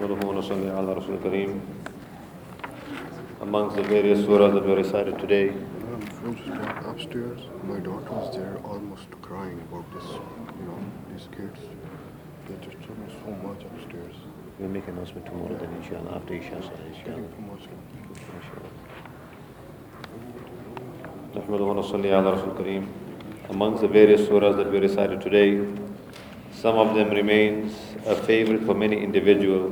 نحمده ونصلي على رسول الكريم. Amongst the various surahs that were recited today, friends just got upstairs. My daughter was there almost crying about this, these kids. They just told me so much upstairs. we'll make an announcement tomorrow then inshallah, after Isha Salah inshallah. نحمده ونصلي على رسول الكريم. Amongst the various surahs that were recited today, some of them remains a favorite for many individuals.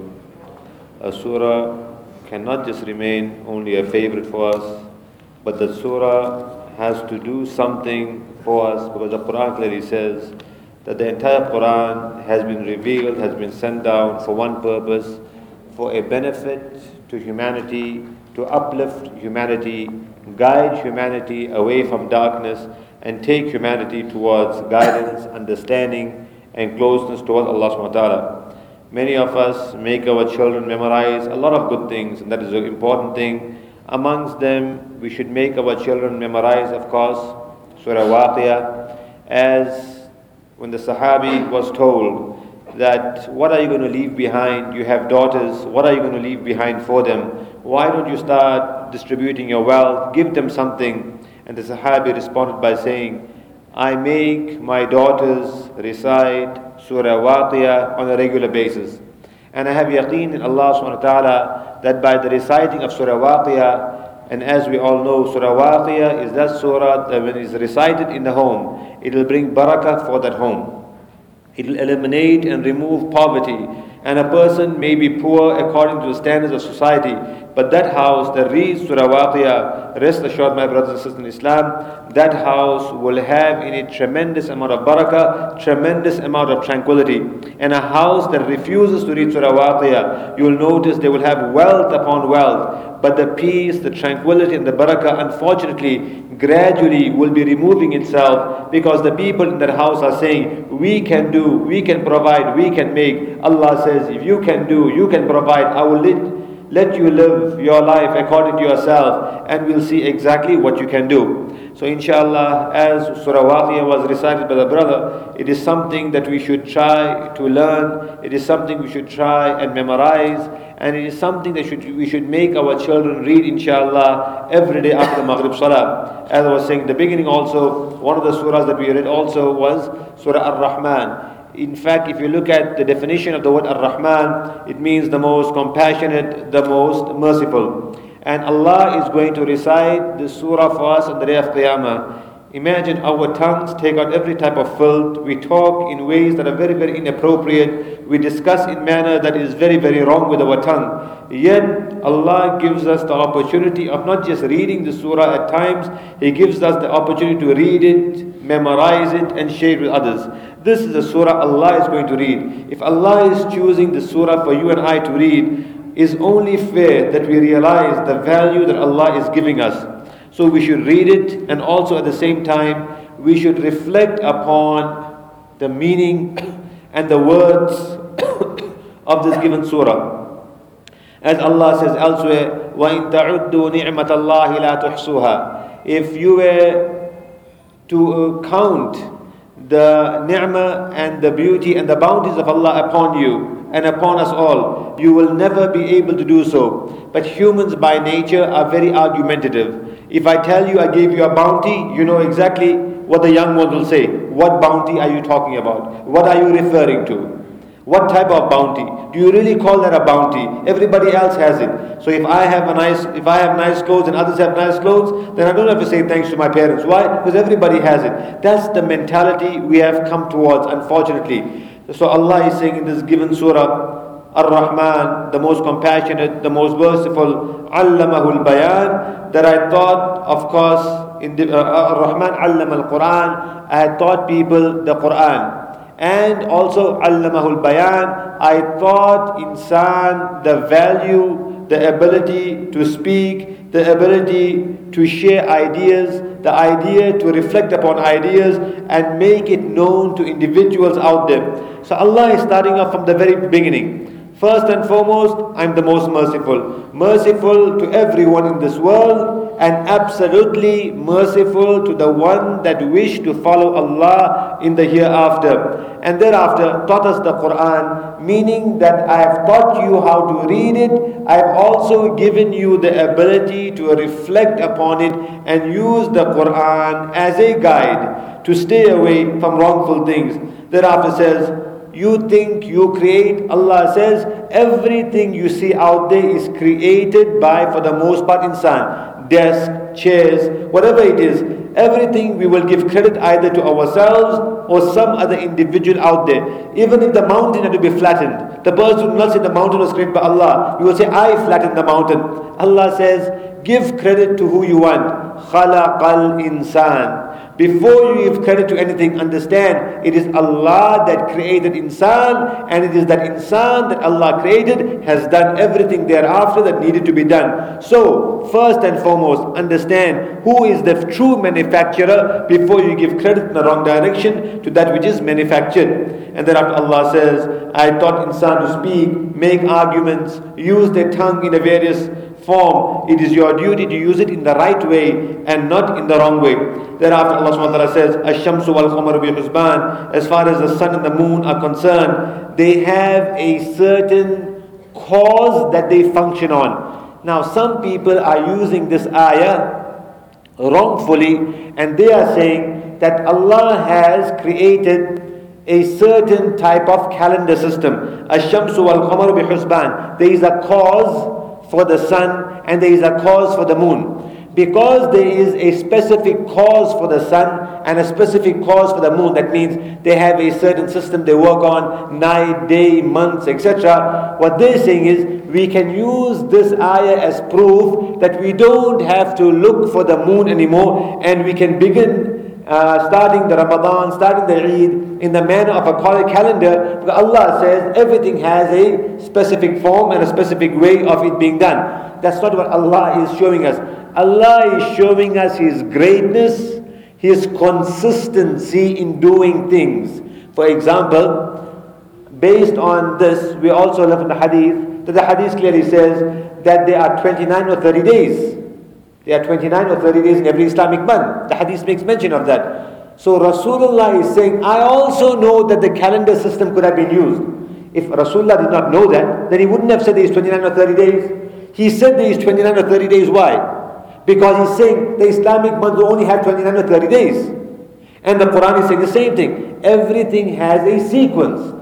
A surah cannot just remain only a favorite for us, but the surah has to do something for us, because the Quran clearly says that the entire Quran has been revealed, has been sent down for one purpose, for a benefit to humanity, to uplift humanity, guide humanity away from darkness, and take humanity towards guidance, understanding, and closeness towards Allah subhanahu wa ta'ala. Many of us make our children memorize a lot of good things, and that is an important thing. Amongst them, we should make our children memorize, of course, Surah Waqiyah, as when the Sahabi was told that, what are you going to leave behind? You have daughters, what are you going to leave behind for them? Why don't you start distributing your wealth? Give them something. And the Sahabi responded by saying, I make my daughters recite Surah Waqiyah on a regular basis. And I have yaqeen in Allah subhanahu wa ta'ala that by the reciting of Surah Waqiyah, and as we all know, Surah Waqiyah is that surah that when it is recited in the home, it will bring barakah for that home. It will eliminate and remove poverty. And a person may be poor according to the standards of society, but that house that reads Surah Waqiyah, rest assured my brothers and sisters in Islam, that house will have in it tremendous amount of barakah, tremendous amount of tranquility. And a house that refuses to read Surah Waqiyah, you will notice they will have wealth upon wealth, but the peace, the tranquility and the barakah, unfortunately, gradually will be removing itself, because the people in that house are saying, we can do, we can provide, we can make. Allah says, if you can do, you can provide, I will let you live your life according to yourself, and we'll see exactly what you can do. So inshallah, as Surah Waqiyah was recited by the brother, it is something that we should try to learn, it is something we should try and memorize, and it is something that we should make our children read inshallah every day after the Maghrib Salah. As I was saying in the beginning also, one of the surahs that we read also was Surah Ar-Rahman. In fact, if you look at the definition of the word Ar-Rahman, it means the most compassionate, the most merciful. And Allah is going to recite this surah for us on the day of Qiyamah. Imagine our tongues take out every type of filth. We talk in ways that are very, very inappropriate. We discuss in manner that is very, very wrong with our tongue. Yet Allah gives us the opportunity of not just reading the surah at times, He gives us the opportunity to read it, memorize it, and share it with others. This is the surah Allah is going to read. If Allah is choosing the surah for you and I to read, it's only fair that we realize the value that Allah is giving us. So we should read it, and also at the same time, we should reflect upon the meaning and the words of this given surah. As Allah says elsewhere, وَإِن تَعُدُّوا نِعْمَةَ اللَّهِ لَا تُحْصُوهَا. If you were to count the ni'mah and the beauty and the bounties of Allah upon you and upon us all, you will never be able to do so. But humans by nature are very argumentative. If I tell you I gave you a bounty, you know exactly what the young ones will say. What bounty are you talking about? What are you referring to? What type of bounty? Do you really call that a bounty? Everybody else has it. So if I have nice clothes and others have nice clothes, then I don't have to say thanks to my parents. Why? Because everybody has it. That's the mentality we have come towards, unfortunately. So Allah is saying in this given surah, Ar-Rahman, the most compassionate, the most merciful, Allamahul Bayan, that I thought, of course, in the Ar-Rahman Allama al-Quran, I had taught people the Quran. And also Allamahul Bayan, I taught insan the value, the ability to speak, the ability to share ideas, the idea to reflect upon ideas and make it known to individuals out there. So Allah is starting off from the very beginning. First and foremost, I'm the most merciful. Merciful to everyone in this world, and absolutely merciful to the one that wish to follow Allah in the hereafter. and thereafter taught us the Quran, meaning that I have taught you how to read it. I have also given you the ability to reflect upon it and use the Quran as a guide to stay away from wrongful things. Thereafter says, you think you create. Allah says, everything you see out there is created by, for the most part, insan. Desk, chairs, whatever it is, everything we will give credit either to ourselves or some other individual out there. Even if the mountain had to be flattened, the person will not say the mountain was created by Allah. You will say, I flattened the mountain. Allah says, give credit to who you want. Khalaqal insan. Before you give credit to anything, understand it is Allah that created insan, and it is that insan that Allah created has done everything thereafter that needed to be done. So, first and foremost, understand who is the true manufacturer before you give credit in the wrong direction to that which is manufactured. And thereafter Allah says, I taught insan to speak, make arguments, use their tongue in a various form. It is your duty to use it in the right way and not in the wrong way. Thereafter Allah subhanahu wa ta'ala says, Ash-shamsu wal-qamaru bi-husban. As far as the sun and the moon are concerned, they have a certain cause that they function on. Now some people are using this ayah wrongfully, and they are saying that Allah has created a certain type of calendar system. Ash-shamsu wal-qamaru bi-husban. There is a cause for the sun and there is a cause for the moon. Because there is a specific cause for the sun and a specific cause for the moon, that means they have a certain system they work on, night, day, months, etc. What they're saying is, we can use this ayah as proof that we don't have to look for the moon anymore, and we can begin starting the Ramadan, starting the Eid in the manner of a calendar, because Allah says everything has a specific form and a specific way of it being done. That's not what Allah is showing us. Allah is showing us His greatness, His consistency in doing things. For example, based on this, we also learn from the hadith that the hadith clearly says that there are 29 or 30 days. There are 29 or 30 days in every Islamic month. The hadith makes mention of that. So Rasulullah is saying, I also know that the calendar system could have been used. If Rasulullah did not know that, then he wouldn't have said there is 29 or 30 days. He said there is 29 or 30 days. Why? Because he's saying the Islamic month will only have 29 or 30 days. And the Quran is saying the same thing. Everything has a sequence.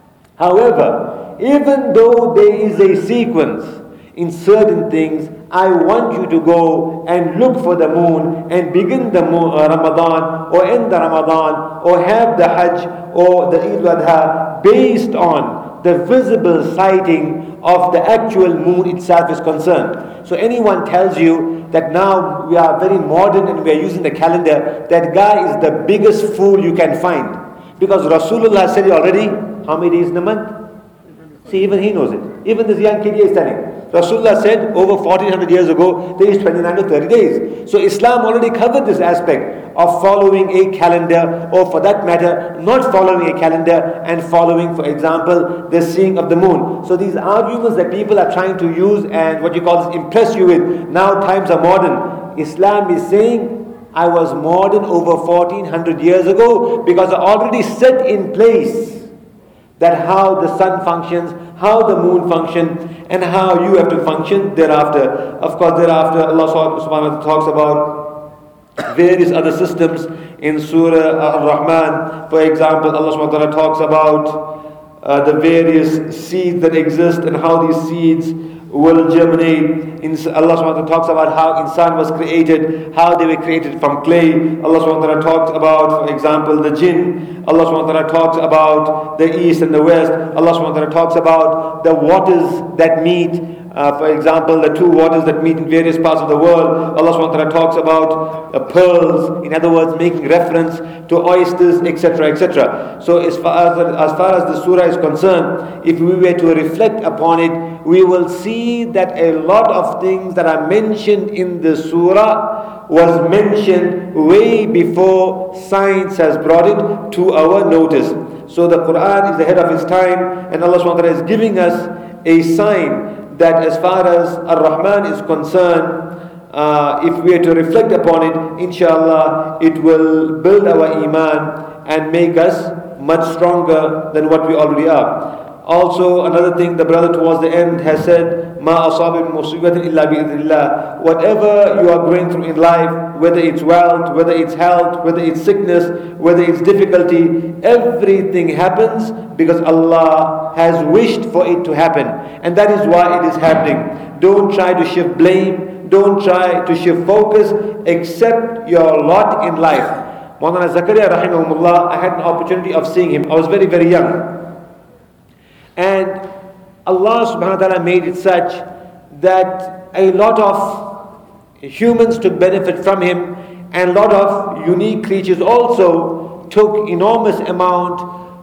However, even though there is a sequence in certain things, I want you to go and look for the moon and begin the Ramadan or end the Ramadan or have the Hajj or the Eid al-Adha based on the visible sighting of the actual moon itself is concerned. So anyone tells you that now we are very modern and we are using the calendar, that guy is the biggest fool you can find. Because Rasulullah said it already, how many days in a month? See, even he knows it. Even this young kid here is telling. Rasulullah said over 1400 years ago, there is 29 to 30 days. So Islam already covered this aspect of following a calendar, or for that matter, not following a calendar and following, for example, the seeing of the moon. So these arguments that people are trying to use and what you call this impress you with, now times are modern. Islam is saying, I was modern over 1400 years ago because I already set in place that how the sun functions, how the moon functions, and how you have to function thereafter. Of course, thereafter Allah subhanahu wa ta'ala talks about various other systems in Surah Ar-Rahman. For example, Allah subhanahu wa ta'ala talks about the various seeds that exist and how these seeds will germinate. Allah subhanahu wa ta'ala talks about how insan was created, how they were created from clay. Allah subhanahu wa ta'ala talks about, for example, the jinn. Allah subhanahu wa ta'ala talks about the east and the west. Allah subhanahu wa ta'ala talks about the waters that meet. For example, the two waters that meet in various parts of the world. Allah subhanahu wa ta'ala talks about pearls, in other words, making reference to oysters, etc., etc. So as far as the surah is concerned, if we were to reflect upon it, we will see that a lot of things that are mentioned in the surah was mentioned way before science has brought it to our notice. So the Quran is ahead of its time, and Allah subhanahu wa ta'ala is giving us a sign that as far as Ar-Rahman is concerned, if we are to reflect upon it, inshallah, it will build our iman and make us much stronger than what we already are. Also, another thing, the brother towards the end has said, "Ma asaba min musibatin illa bi'idhnillah." Whatever you are going through in life, whether it's wealth, whether it's health, whether it's sickness, whether it's difficulty, everything happens because Allah has wished for it to happen, and that is why it is happening. Don't try to shift blame. Don't try to shift focus. Accept your lot in life. Maulana Zakaria rahimahumullah, I had an opportunity of seeing him. I was very, very young. And Allah subhanahu wa ta'ala made it such that a lot of humans took benefit from him, and a lot of unique creatures also took enormous amount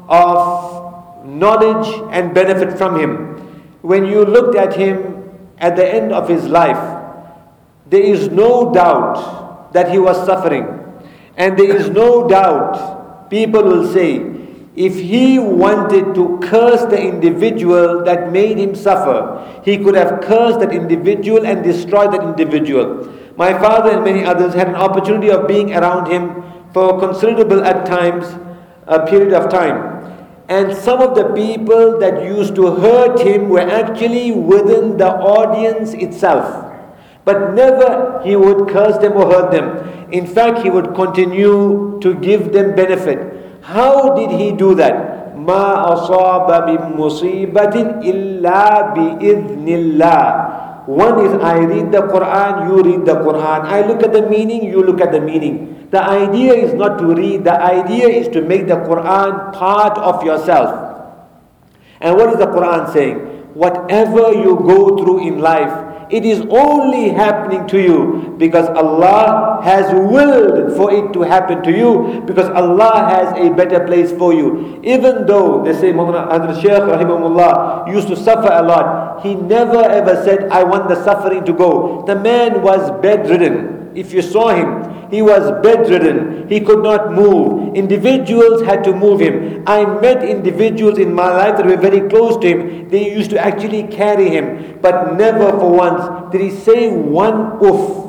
of knowledge and benefit from him. When you looked at him at the end of his life, there is no doubt that he was suffering. And there is no doubt, people will say, if he wanted to curse the individual that made him suffer, he could have cursed that individual and destroyed that individual. My father and many others had an opportunity of being around him for considerable, at times, a period of time. And some of the people that used to hurt him were actually within the audience itself. But never he would curse them or hurt them. In fact, he would continue to give them benefit. How did he do that? مَا أَصَابَ بِمُصِيبَةٍ إِلَّا بِإِذْنِ اللَّهِ. One is, I read the Quran, you read the Quran. I look at the meaning, you look at the meaning. The idea is not to read, the idea is to make the Quran part of yourself. And what is the Quran saying? Whatever you go through in life, it is only happening to you because Allah has willed for it to happen to you, because Allah has a better place for you. Even though they say Maulana Hazrat Shaykh rahimahullah used to suffer a lot, he never ever said, I want the suffering to go. The man was bedridden. If you saw him, he was bedridden. He could not move. Individuals had to move him. I met individuals in my life that were very close to him. They used to actually carry him. But never for once did he say one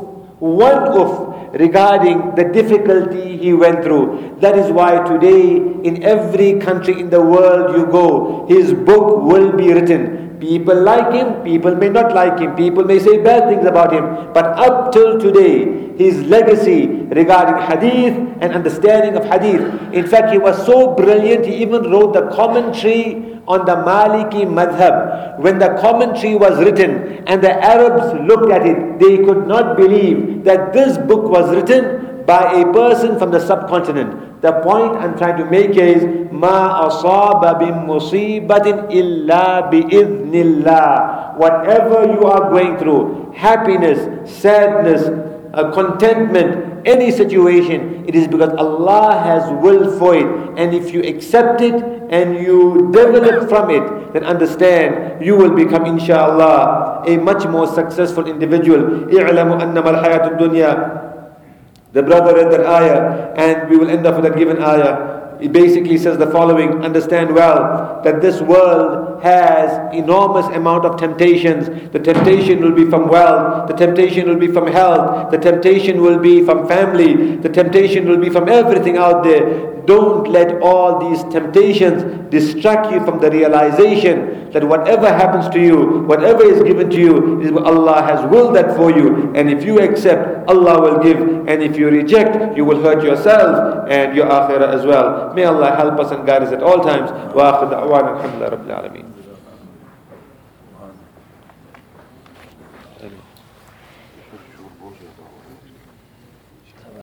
oof regarding the difficulty he went through. That is why today in every country in the world you go, his book will be written. People like him, people may not like him, people may say bad things about him, but up till today, his legacy regarding hadith and understanding of hadith. In fact, he was so brilliant, he even wrote the commentary on the Maliki madhab. When the commentary was written and the Arabs looked at it, they could not believe that this book was written by a person from the subcontinent. The point I'm trying to make is, مَا أَصَابَ بِمُصِيبَةٍ إِلَّا بِإِذْنِ اللَّهِ. Whatever you are going through, happiness, sadness, contentment, any situation, it is because Allah has willed for it. And if you accept it and you develop from it, then understand you will become, inshallah, a much more successful individual. اِعْلَمُوا أَنَّمَا الْحَيَاةُ الدُّنْيَا. The brother read that ayah, and we will end up with that given ayah. It basically says the following: understand well that this world has enormous amount of temptations. The temptation will be from wealth, the temptation will be from health, the temptation will be from family, the temptation will be from everything out there. Don't let all these temptations distract you from the realization that whatever happens to you, whatever is given to you, is what Allah has willed that for you. And if you accept, Allah will give. And if you reject, you will hurt yourself and your akhirah as well. May Allah help us and guide us at all times. Wa akhir da'wana alhamdulillah rabbil alameen.